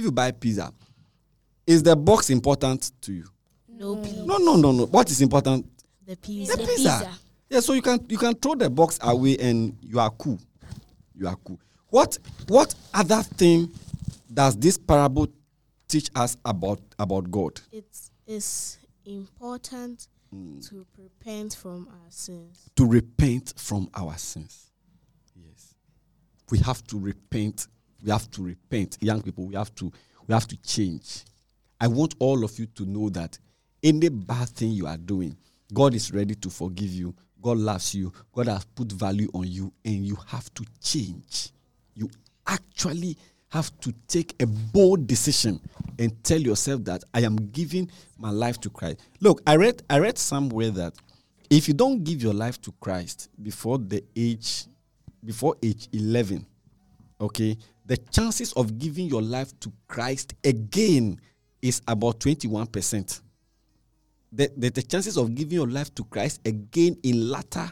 is the box important to you? No, please. No. What is important? The pizza. The pizza. Yeah, so you can throw the box away and you are cool. What other thing does this parable teach us about God? It's important to repent from our sins. To repent from our sins. Yes. We have to repent. Young people, we have to change. I want all of you to know that any bad thing you are doing, God is ready to forgive you. God loves you. God has put value on you, and you have to change. You actually have to take a bold decision and tell yourself that I am giving my life to Christ. Look, I read somewhere that if you don't give your life to Christ before age 11, okay, the chances of giving your life to Christ again is about 21%. The chances of giving your life to Christ again later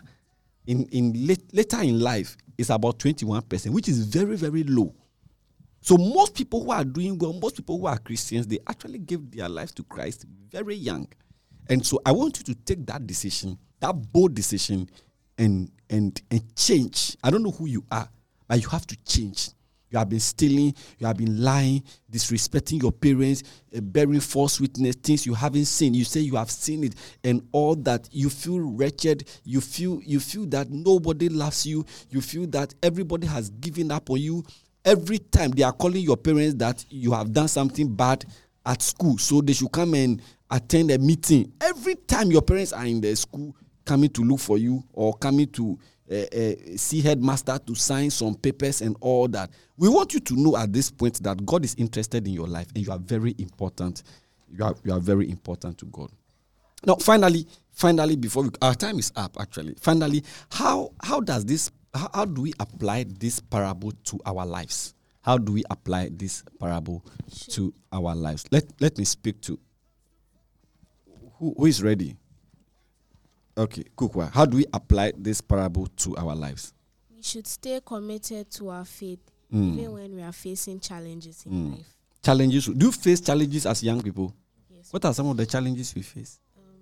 in life is about 21%, which is very, very low. So most people who are doing well, most people who are Christians, they actually give their life to Christ very young. And so I want you to take that decision, that bold decision, and change. I don't know who you are, but you have to change. You have been stealing, you have been lying, disrespecting your parents, bearing false witness, things you haven't seen. You say you have seen it, and all that. You feel wretched. You feel that nobody loves you. You feel that everybody has given up on you. Every time they are calling your parents that you have done something bad at school, so they should come and attend a meeting. Every time your parents are in the school coming to look for you or coming to see headmaster to sign some papers and all that. We want you to know at this point that God is interested in your life and you are very important. You are very important to God. Now, finally, before our time is up. Actually, finally, how do we apply this parable to our lives? How do we apply this parable to our lives? Let me speak to who is ready. Okay, Kukwa, how do we apply this parable to our lives? We should stay committed to our faith, even when we are facing challenges in life. Challenges? Do you face challenges as young people? Yes. What are some of the challenges we face?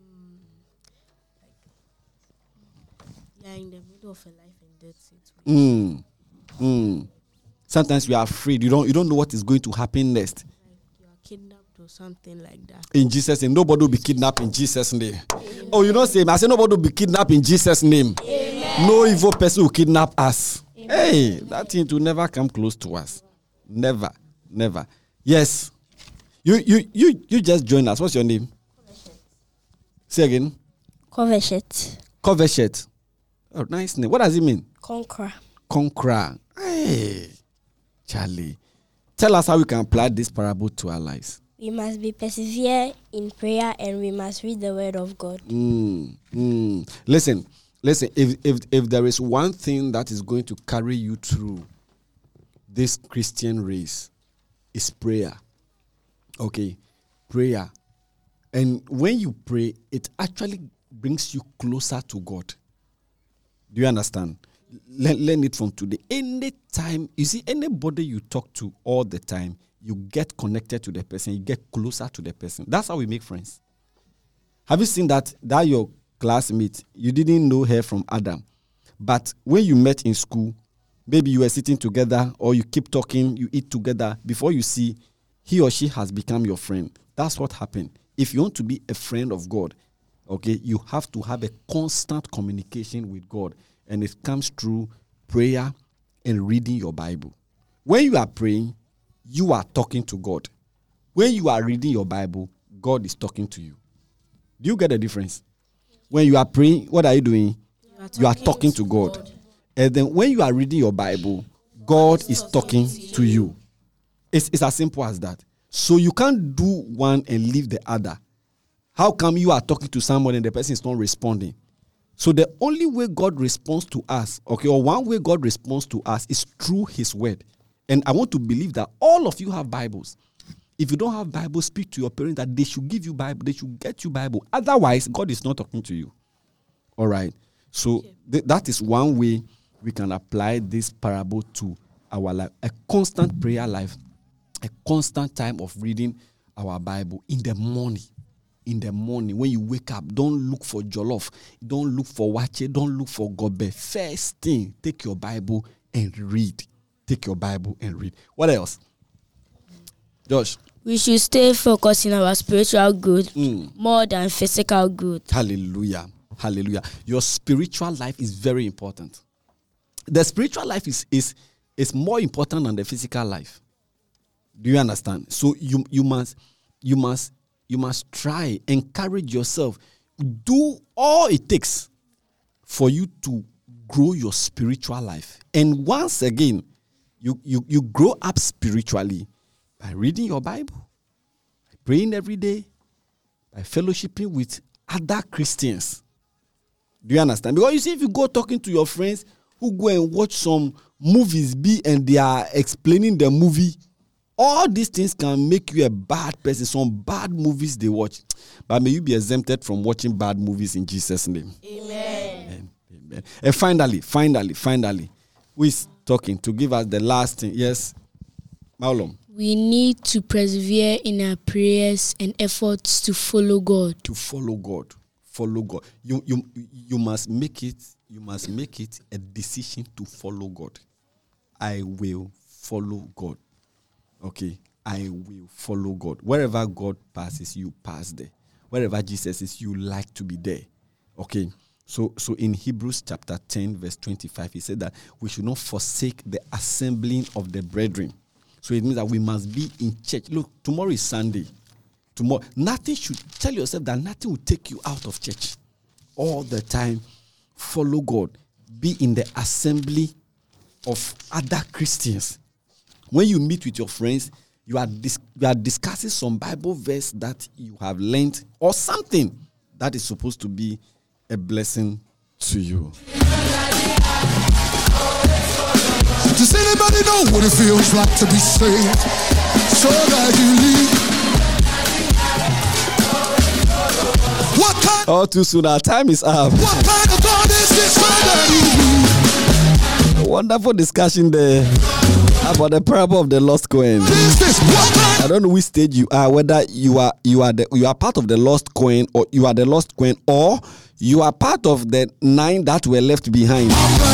You are in the middle of a life and death situation. Sometimes you are afraid. You don't know what is going to happen next. Like you are kidnapped or something like that. In Jesus' name, nobody will be kidnapped in Jesus' name. Amen. Oh, you don't say, I say nobody will be kidnapped in Jesus' name. Amen. No evil person will kidnap us. Amen. Hey, that thing will never come close to us. Never. Yes. You just joined us. What's your name? Say again. Koveshet. Oh, nice name. What does it mean? Conqueror. Hey, Charlie. Tell us how we can apply this parable to our lives. We must be persevere in prayer and we must read the word of God. Listen. If there is one thing that is going to carry you through this Christian race, is prayer. Okay, prayer. And when you pray, it actually brings you closer to God. Do you understand? Learn it from today. Anytime, you see, anybody you talk to all the time, you get connected to the person, you get closer to the person. That's how we make friends. Have you seen that your classmate, you didn't know her from Adam, but when you met in school, maybe you were sitting together or you keep talking, you eat together, before you see, he or she has become your friend. That's what happened. If you want to be a friend of God, okay, you have to have a constant communication with God. And it comes through prayer and reading your Bible. When you are praying, you are talking to God. When you are reading your Bible, God is talking to you. Do you get the difference? When you are praying, what are you doing? You are talking to God. And then when you are reading your Bible, God is talking to you. It's as simple as that. So you can't do one and leave the other. How come you are talking to someone and the person is not responding? So the only way God responds to us, okay, or one way God responds to us is through his word. And I want to believe that all of you have Bibles. If you don't have Bible, speak to your parents that they should give you Bible. They should get you Bible. Otherwise, God is not talking to you. All right. So that is one way we can apply this parable to our life. A constant prayer life, a constant time of reading our Bible in the morning. In the morning, when you wake up, don't look for jollof. Don't look for wache. Don't look for gobe. First thing, take your Bible and read. Take your Bible and read. What else? Josh? We should stay focused in our spiritual growth more than physical growth. Hallelujah. Hallelujah. Your spiritual life is very important. The spiritual life is more important than the physical life. Do you understand? So you must try, encourage yourself, do all it takes for you to grow your spiritual life. And once again, you grow up spiritually by reading your Bible, by praying every day, by fellowshipping with other Christians. Do you understand? Because you see, if you go talking to your friends who go and watch some movies and they are explaining the movie, all these things can make you a bad person. Some bad movies they watch. But may you be exempted from watching bad movies in Jesus' name. Amen. Amen. And finally, who is talking to give us the last thing? Yes, Maulom. We need to persevere in our prayers and efforts to follow God. To follow God. Follow God. You must make it. You must make it a decision to follow God. I will follow God. Okay, I will follow God. Wherever God passes, you pass there. Wherever Jesus is, you like to be there. Okay, so in Hebrews chapter 10, verse 25, he said that we should not forsake the assembling of the brethren. So it means that we must be in church. Look, tomorrow is Sunday. Tomorrow, nothing should, tell yourself that nothing will take you out of church. All the time, follow God. Be in the assembly of other Christians. When you meet with your friends, you are discussing some Bible verse that you have learned or something that is supposed to be a blessing to you. Does anybody know what it feels like to be saved? So glad you leave. What kind? All too soon, our time is up. What kind of God is this? So glad you leave. Wonderful discussion there about the parable of the lost coin. I don't know which stage you are, whether you are part of the lost coin, or you are the lost coin, or you are part of the 9 that were left behind.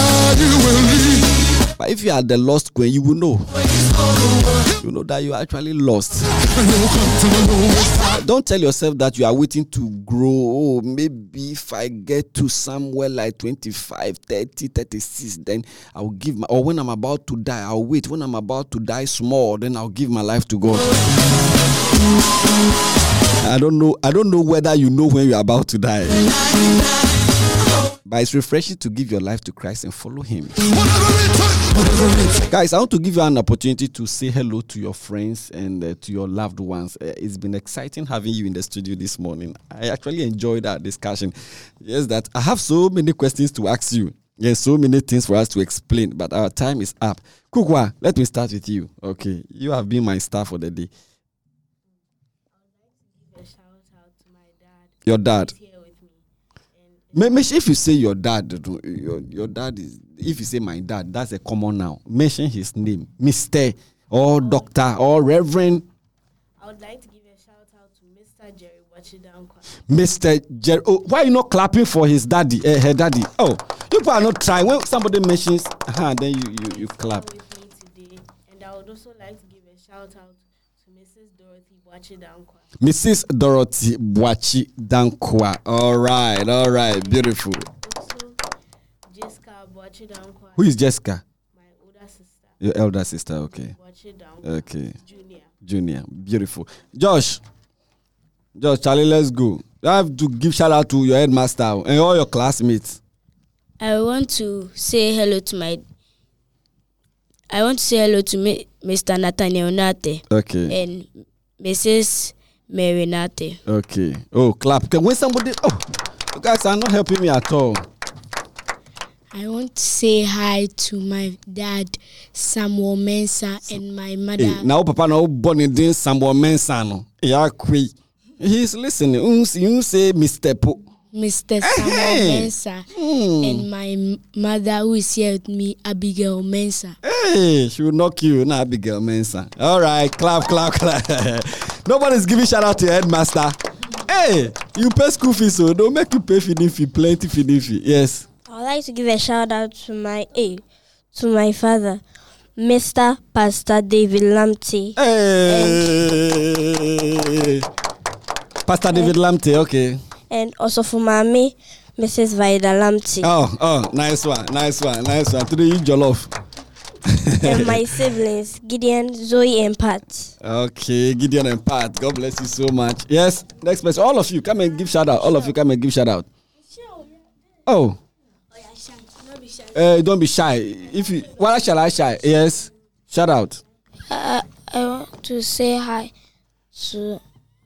But if you are the lost coin, you will know. You know that you are actually lost. Don't tell yourself that you are waiting to grow. Oh, maybe if I get to somewhere like 25, 30, 36, then I'll give my, or when I'm about to die, I'll wait. When I'm about to die small, then I'll give my life to God. I don't know whether you know when you're about to die. But it's refreshing to give your life to Christ and follow him. Guys, I want to give you an opportunity to say hello to your friends and to your loved ones. It's been exciting having you in the studio this morning. I actually enjoyed our discussion. Yes, that I have so many questions to ask you. Yes, so many things for us to explain, but our time is up. Kukwa, let me start with you. Okay, you have been my star for the day. Your dad. Mention if you say your dad, your dad is, if you say my dad, that's a common noun. Mention his name, Mr. or Doctor or Reverend. I would like to give a shout out to Mr. Jerry Wachidankwa. Mr. Jerry, oh, why are you not clapping for his daddy, her daddy? Oh, you are not trying. When somebody mentions, then you clap. With me today, and I would also like to give a shout out to Mrs. Dorothy Wachidankwa. Mrs. Dorothy Wachidankwa. All right, beautiful. Also, Jessica Wachidankwa. Who is Jessica? My older sister. Your elder sister, okay. Wachidankwa. Okay. Junior. Beautiful. Josh, Charlie, let's go. You have to give shout out to your headmaster and all your classmates. I want to say hello to Mr. Nathaniel Nate. Okay. And Mrs. Mary Nate. Okay. Oh, clap. Okay, when somebody... Oh, you guys are not helping me at all. I want to say hi to my dad, Samuel Mensah, and my mother. Hey, now, Papa, now born in Samuel Mensah. No. Yeah, he's listening. You say Mr. Mr. Samuel Mensah and my mother who is here with me, Abigail Mensah. Hey, she will knock you, not Abigail Mensah. All right, clap. Nobody's giving shout out to your headmaster. Hey, you pay school fees, so don't make you pay plenty fee. Yes. I'd like to give a shout out to my father, Mr. Pastor David Lamptey. Hey, Pastor David Lamptey, okay. And also for mommy, Mrs. Vida Lamptey. Oh, nice one. Today you jollof. And my siblings, Gideon, Zoe, and Pat. Okay, Gideon and Pat. God bless you so much. Yes, next person. All of you, come and give shout out. Oh. Don't be shy. Why shall I shy? Yes, shout out. I want to say hi to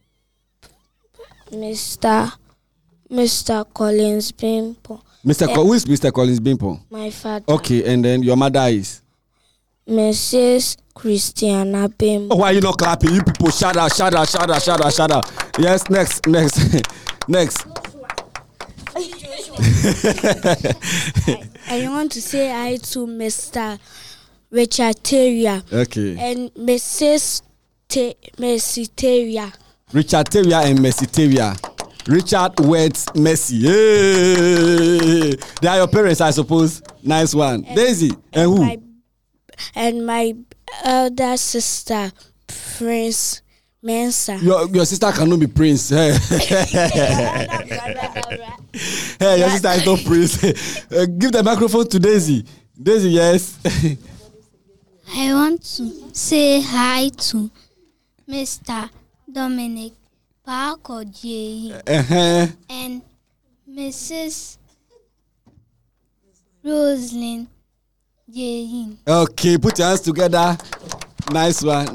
Mr. Collins Bimpo. Who is Mr. Collins Bimpo? My father. Okay, and then your mother is? Mrs. Christiana Bimpo. Oh, why are you not clapping? You people, shout out. Yes, next. I want to say hi to Mr. Richard Terrier. Okay. And Mrs. Mercy Terrier. Richard Terrier and Mercy Terrier. Richard Words Mercy. Hey. They are your parents, I suppose. Nice one. Daisy. And who? My elder sister, Prince Mensah. Your sister cannot be Prince. Hey, your sister is not Prince. Give the microphone to Daisy. Daisy, yes. I want to say hi to Mr. Dominic Parker J. And Mrs. Rosalind J. Okay, put your hands together. Nice one.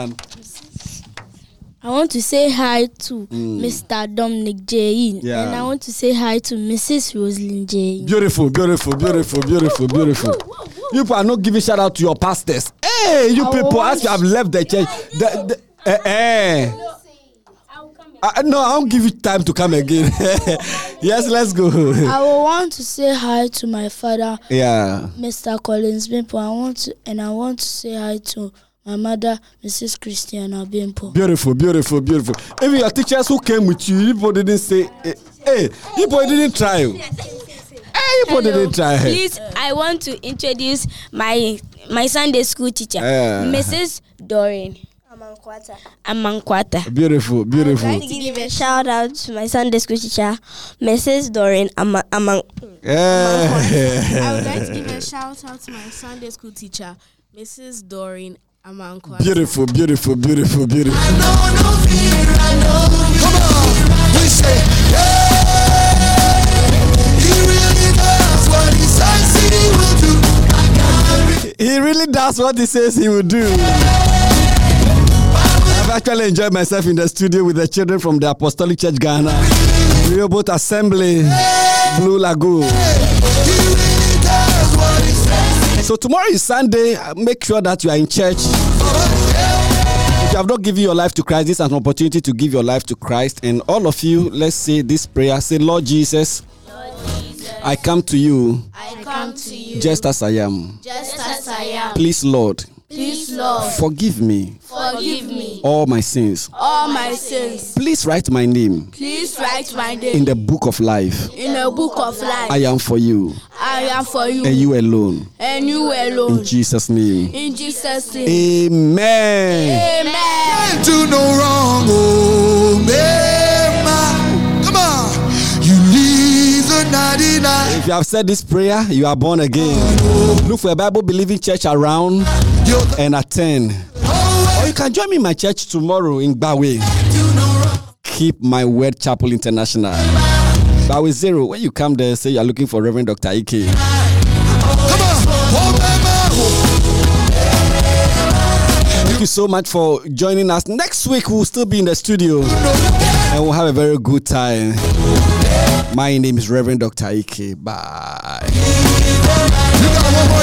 I want to say hi to Mr. Dominic J. Yeah. And I want to say hi to Mrs. Rosalind J. Beautiful. You people are not giving shout out to your pastors. Hey, you people, as you have left the church. No, I won't give you time to come again. Yes, let's go. I will want to say hi to my father, Mr. Collins Bimpo. I want to say hi to my mother, Mrs. Christiana Bimpo. Beautiful. Even your teachers who came with you people didn't say, hey, people didn't try. Please, I want to introduce my Sunday school teacher, Mrs. Doreen Amankwata. Beautiful. I'd like to give a shout out to my Sunday school teacher, Mrs. Doreen Amankwata. I would like to give a shout out to my Sunday school teacher, Mrs. Doreen Amankwata. Beautiful. I know no fear, I know. Come on, we say, he really does what he says he will do. He really does what he says he will do. I've actually enjoyed myself in the studio with the children from the Apostolic Church Ghana, Rehoboth Assembly, Blue Lagoon. So tomorrow is Sunday. Make sure that you are in church. If you have not given your life to Christ, this is an opportunity to give your life to Christ. And all of you, let's say this prayer. Say, Lord Jesus, I come to you. Just as I am. Please, Lord. Forgive me. All my sins. Please write my name. In the book of life. I am for you. And you alone. In Jesus' name. Amen. Do no wrong, oh man. Come on. You leave the 99. If you have said this prayer, you are born again. Look for a Bible-believing church around and attend. Or you can join me in my church tomorrow in Bawe. Keep My Word Chapel International. But with 0, when you come there, say you're looking for Reverend Dr. Ike. Come on. Thank you so much for joining us. Next week, we'll still be in the studio and we'll have a very good time. My name is Reverend Dr. Ike. Bye.